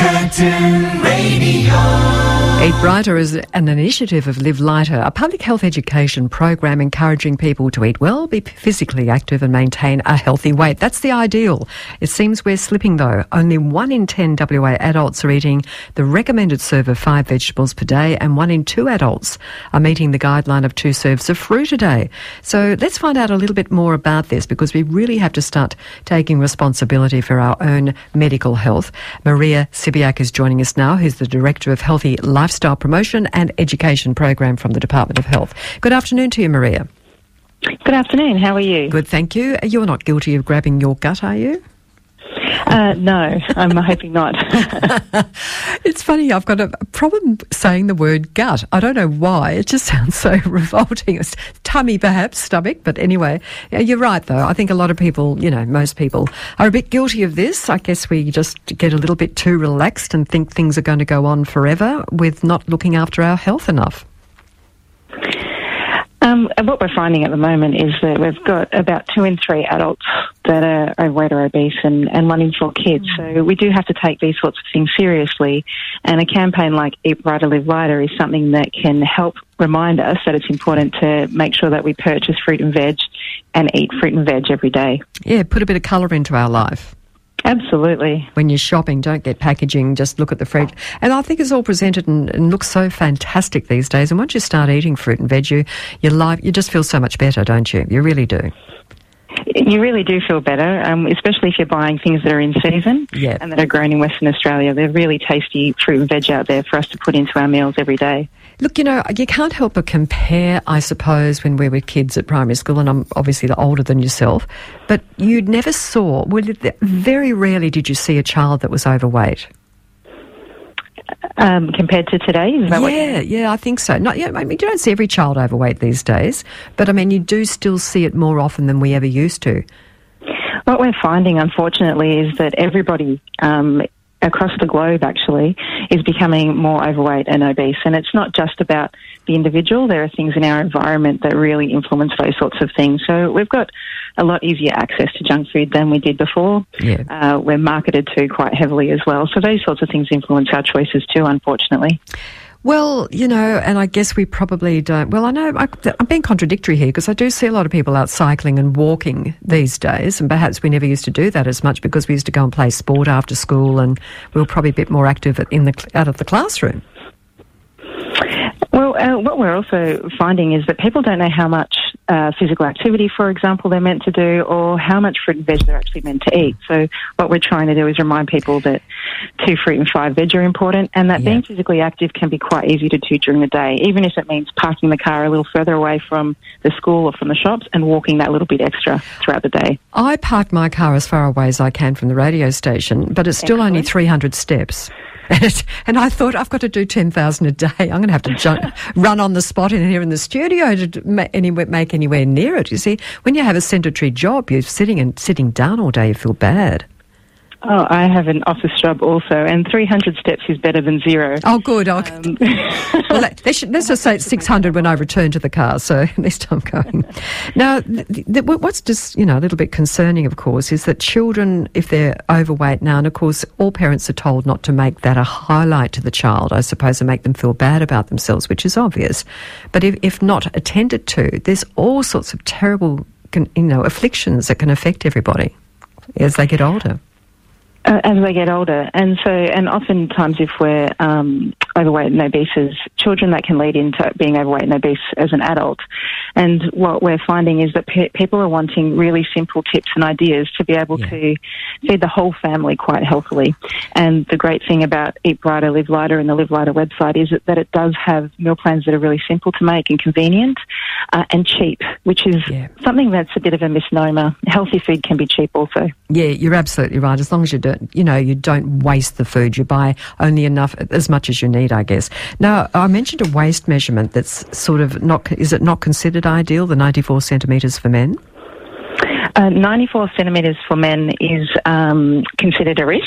Curtin Radio. Eat Brighter is an initiative of Live Lighter, a public health education program encouraging people to eat well, be physically active and maintain a healthy weight. That's the ideal. It seems we're slipping though. Only 1 in 10 WA adults are eating the recommended serve of 5 vegetables per day, and 1 in 2 adults are meeting the guideline of 2 serves of fruit a day. So let's find out a little bit more about this, because we really have to start taking responsibility for our own medical health. Maria Sibiak is joining us now, who's the Director of Healthy Lifestyle Promotion and Education Program from the Department of Health. Good afternoon to you, Maria. Good afternoon. How are you? Good, thank you. You're not guilty of grabbing your gut, are you? No, I'm hoping not. It's funny, I've got a problem saying the word gut. I don't know why. It just sounds so revolting. It's tummy, perhaps, stomach. But anyway, you're right, though. I think a lot of people, most people are a bit guilty of this. I guess we just get a little bit too relaxed and think things are going to go on forever with not looking after our health enough. And what we're finding at the moment is that we've got about 2 in 3 adults that are overweight or obese, and 1 in 4 kids. So we do have to take these sorts of things seriously. And a campaign like Eat Brighter, Live Lighter is something that can help remind us that it's important to make sure that we purchase fruit and veg and eat fruit and veg every day. Yeah, put a bit of colour into our life. Absolutely. When you're shopping, don't get packaging, just look at the fridge. And I think it's all presented and looks so fantastic these days. And once you start eating fruit and veg, your life, you just feel so much better, don't you? You really do. You really do feel better, especially if you're buying things that are in season and that are grown in Western Australia. They're really tasty fruit and veg out there for us to put into our meals every day. Look, you can't help but compare, I suppose, when we were kids at primary school, and I'm obviously older than yourself, but you never saw, very rarely did you see a child that was overweight. Compared to today? Is that Yeah, I think so. You don't see every child overweight these days, but you do still see it more often than we ever used to. What we're finding, unfortunately, is that everybody across the globe, actually, is becoming more overweight and obese. And it's not just about the individual. There are things in our environment that really influence those sorts of things. So we've got a lot easier access to junk food than we did before. Yeah. We're marketed to quite heavily as well. So those sorts of things influence our choices too, unfortunately. Well, and I guess we probably don't. Well, I know I'm being contradictory here, because I do see a lot of people out cycling and walking these days, and perhaps we never used to do that as much because we used to go and play sport after school, and we were probably a bit more active out of the classroom. Well, what we're also finding is that people don't know how much physical activity, for example, they're meant to do, or how much fruit and veg they're actually meant to eat. So what we're trying to do is remind people that 2 fruit and 5 veg are important, and that being physically active can be quite easy to do during the day, even if it means parking the car a little further away from the school or from the shops and walking that little bit extra throughout the day. I park my car as far away as I can from the radio station, but it's still only 300 steps. And I thought, I've got to do 10,000 a day. I'm going to have to run on the spot in here in the studio to make anywhere near it. You see, when you have a sedentary job, you're sitting down all day, you feel bad. Oh, I have an office job also, and 300 steps is better than 0. Oh, good. Well, let's just say it's 600 when I return to the car, so at least I'm going. Now, what's just, a little bit concerning, of course, is that children, if they're overweight now, and of course all parents are told not to make that a highlight to the child, I suppose, and make them feel bad about themselves, which is obvious. But if not attended to, there's all sorts of terrible, afflictions that can affect everybody as they get older. As they get older. And oftentimes if we're overweight and obese as children, that can lead into being overweight and obese as an adult. And what we're finding is that people are wanting really simple tips and ideas to be able to feed the whole family quite healthily. And the great thing about Eat Brighter, Live Lighter and the Live Lighter website is that it does have meal plans that are really simple to make and convenient and cheap, which is something that's a bit of a misnomer. Healthy food can be cheap also. Yeah, you're absolutely right. As long as you don't waste the food. You buy only as much as you need, I guess. Now, I mentioned a waist measurement that's sort of is it not considered ideal, the 94 centimetres for men? 94 centimetres for men is considered a risk,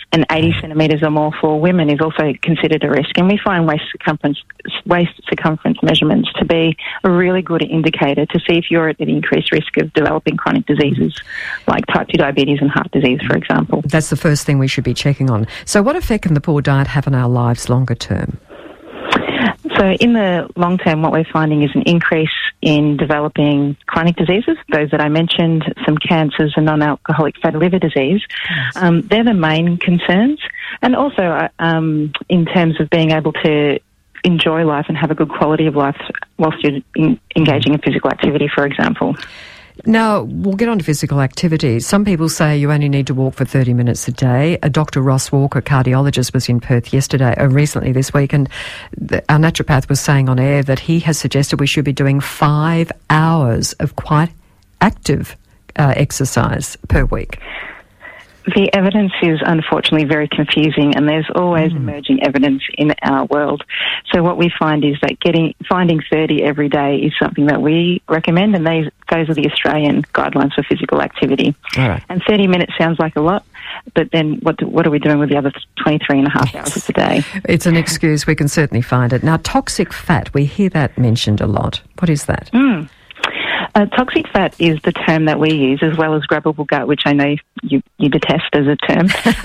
and 80 centimetres or more for women is also considered a risk. And we find waist circumference measurements to be a really good indicator to see if you're at an increased risk of developing chronic diseases like type 2 diabetes and heart disease, for example. That's the first thing we should be checking on. So what effect can the poor diet have on our lives longer term? So in the long term, what we're finding is an increase in developing chronic diseases, those that I mentioned, some cancers and non-alcoholic fatty liver disease. Yes. They're the main concerns. And also in terms of being able to enjoy life and have a good quality of life whilst you're engaging in physical activity, for example. Now, we'll get on to physical activity. Some people say you only need to walk for 30 minutes a day. Dr. Ross Walker, cardiologist, was in Perth recently this week, and our naturopath was saying on air that he has suggested we should be doing 5 hours of quite active exercise per week. The evidence is unfortunately very confusing, and there's always emerging evidence in our world. So what we find is that finding 30 every day is something that we recommend, and those are the Australian guidelines for physical activity. All right. And 30 minutes sounds like a lot, but then what are we doing with the other 23 and a half hours of the day? It's an excuse. We can certainly find it. Now, toxic fat, we hear that mentioned a lot. What is that? Toxic fat is the term that we use, as well as grabbable gut, which I know you detest as a term.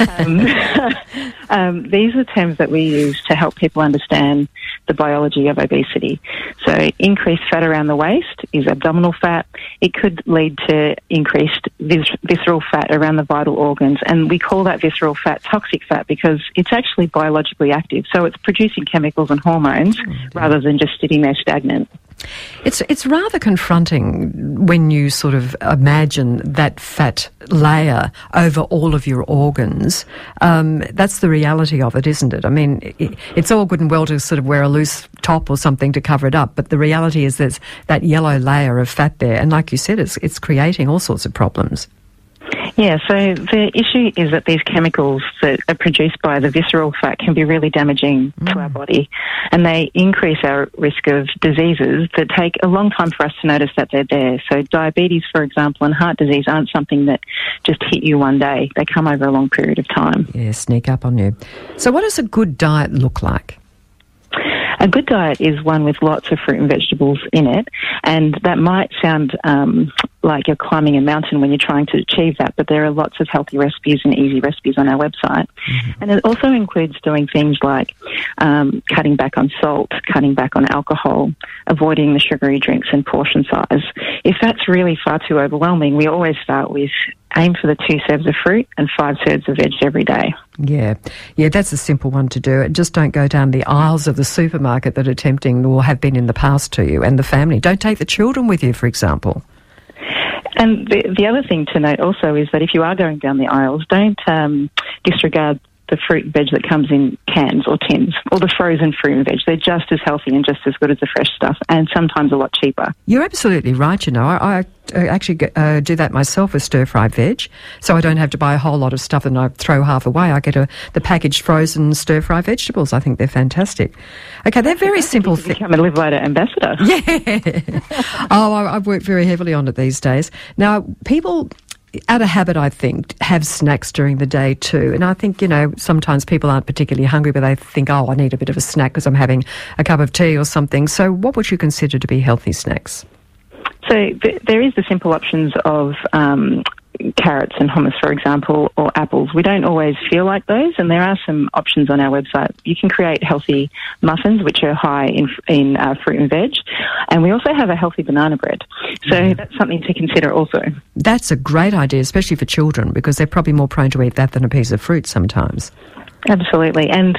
These are terms that we use to help people understand the biology of obesity. So increased fat around the waist is abdominal fat. It could lead to increased visceral fat around the vital organs, and we call that visceral fat toxic fat because it's actually biologically active. So it's producing chemicals and hormones rather than just sitting there stagnant. It's rather confronting when you sort of imagine that fat layer over all of your organs. That's the reality of it, isn't it? I mean, it's all good and well to sort of wear a loose top or something to cover it up, but the reality is there's that yellow layer of fat there, and like you said, it's creating all sorts of problems. Yeah, so the issue is that these chemicals that are produced by the visceral fat can be really damaging to our body, and they increase our risk of diseases that take a long time for us to notice that they're there. So diabetes, for example, and heart disease aren't something that just hit you one day. They come over a long period of time. Yeah, sneak up on you. So what does a good diet look like? A good diet is one with lots of fruit and vegetables in it, and that might sound like you're climbing a mountain when you're trying to achieve that, but there are lots of healthy recipes and easy recipes on our website. And it also includes doing things like cutting back on salt, cutting back on alcohol, avoiding the sugary drinks and portion size. If that's really far too overwhelming, we always start with aim for the 2 serves of fruit and 5 serves of veg every day. Yeah, that's a simple one to do. Just don't go down the aisles of the supermarket that are tempting or have been in the past to you and the family. Don't take the children with you, for example. And the other thing to note also is that if you are going down the aisles, don't disregard the fruit and veg that comes in cans or tins, or the frozen fruit and veg. They're just as healthy and just as good as the fresh stuff, and sometimes a lot cheaper. You're absolutely right, you know. I actually do that myself with stir-fried veg, so I don't have to buy a whole lot of stuff and I throw half away. I get the packaged frozen stir-fried vegetables. I think they're fantastic. Okay, they're very simple things. Become a Live Lighter ambassador. Yeah. I've worked very heavily on it these days. Now, people out of habit, I think, have snacks during the day too. And I think, you know, sometimes people aren't particularly hungry, but they think, oh, I need a bit of a snack because I'm having a cup of tea or something. So what would you consider to be healthy snacks? So there is the simple options of carrots and hummus, for example, or apples. We don't always feel like those, and there are some options on our website. You can create healthy muffins, which are high in fruit and veg, and we also have a healthy banana bread. So that's something to consider also. That's a great idea, especially for children, because they're probably more prone to eat that than a piece of fruit sometimes. Absolutely, and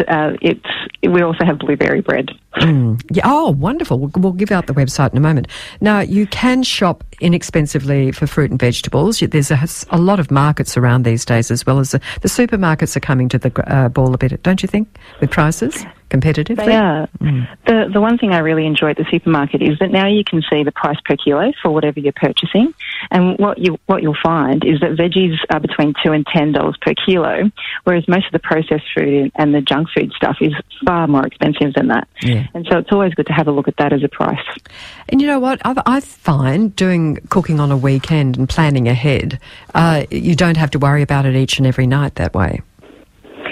we also have blueberry bread. Yeah. Oh, wonderful. We'll give out the website in a moment. Now, you can shop inexpensively for fruit and vegetables. There's a lot of markets around these days, as well as the supermarkets are coming to the ball a bit, don't you think, with prices? Competitively? They are. The one thing I really enjoy at the supermarket is that now you can see the price per kilo for whatever you're purchasing, and what you'll find is that veggies are between $2 and $10 per kilo, whereas most of the processed food and the junk food stuff is far more expensive than that. Yeah. And so it's always good to have a look at that as a price. And you know what? I find doing cooking on a weekend and planning ahead, you don't have to worry about it each and every night that way.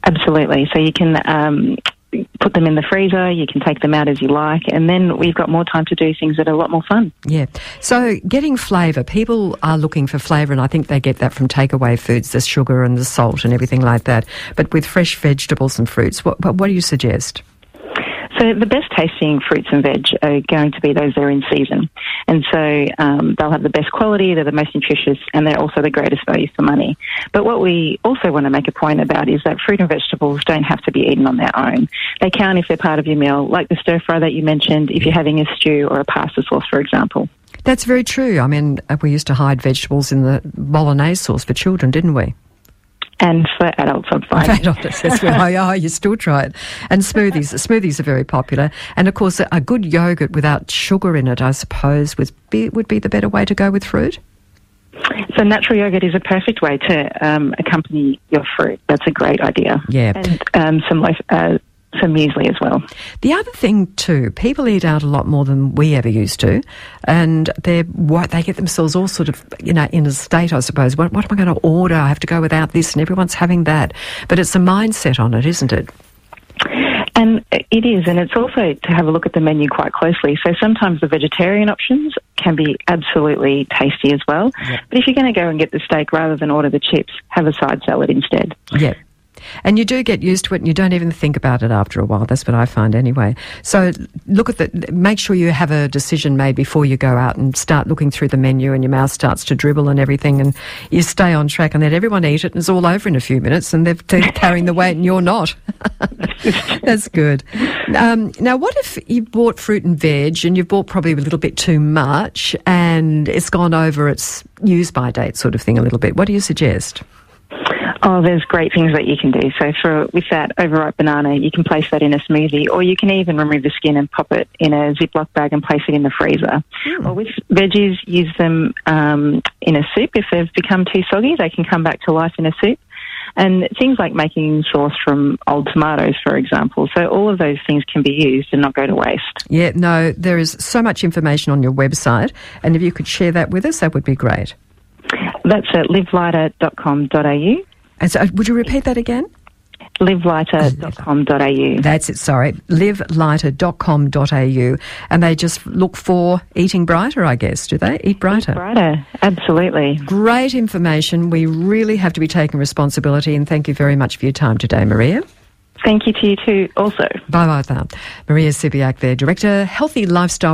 Absolutely. So you can put them in the freezer, you can take them out as you like, and then we've got more time to do things that are a lot more fun. Yeah. So getting flavour, people are looking for flavour, and I think they get that from takeaway foods, the sugar and the salt and everything like that. But with fresh vegetables and fruits, what do you suggest? So the best tasting fruits and veg are going to be those that are in season. And so they'll have the best quality, they're the most nutritious, and they're also the greatest value for money. But what we also want to make a point about is that fruit and vegetables don't have to be eaten on their own. They can if they're part of your meal, like the stir fry that you mentioned, if you're having a stew or a pasta sauce, for example. That's very true. I mean, we used to hide vegetables in the bolognese sauce for children, didn't we? And for adults, I'm fine. Oh, you still try it. And smoothies are very popular. And, of course, a good yoghurt without sugar in it, I suppose, would be the better way to go with fruit? So natural yoghurt is a perfect way to accompany your fruit. That's a great idea. Yeah. And some muesli as well. The other thing too, people eat out a lot more than we ever used to, and they get themselves all sort of, in a state, I suppose. What am I going to order? I have to go without this, and everyone's having that. But it's a mindset on it, isn't it? And it is, and it's also to have a look at the menu quite closely. So sometimes the vegetarian options can be absolutely tasty as well. Yep. But if you're going to go and get the steak rather than order the chips, have a side salad instead. Yeah. And you do get used to it and you don't even think about it after a while. That's what I find anyway. So make sure you have a decision made before you go out and start looking through the menu and your mouth starts to dribble and everything, and you stay on track and let everyone eat it and it's all over in a few minutes and they're carrying the weight and you're not. That's good. Now, what if you bought fruit and veg and you've bought probably a little bit too much and it's gone over its use-by date sort of thing a little bit? What do you suggest? Oh, there's great things that you can do. So with that overripe banana, you can place that in a smoothie, or you can even remove the skin and pop it in a Ziploc bag and place it in the freezer. Or with veggies, use them in a soup. If they've become too soggy, they can come back to life in a soup. And things like making sauce from old tomatoes, for example. So all of those things can be used and not go to waste. Yeah, no, there is so much information on your website, and if you could share that with us, that would be great. That's at livelighter.com.au. And so, would you repeat that again? livelighter.com.au. That's it, sorry. livelighter.com.au. And they just look for Eating Brighter, I guess, do they? Eat Brighter. Eat Brighter, absolutely. Great information. We really have to be taking responsibility, and thank you very much for your time today, Maria. Thank you to you too also. Bye-bye. Maria Sibiak there, Director, Healthy Lifestyle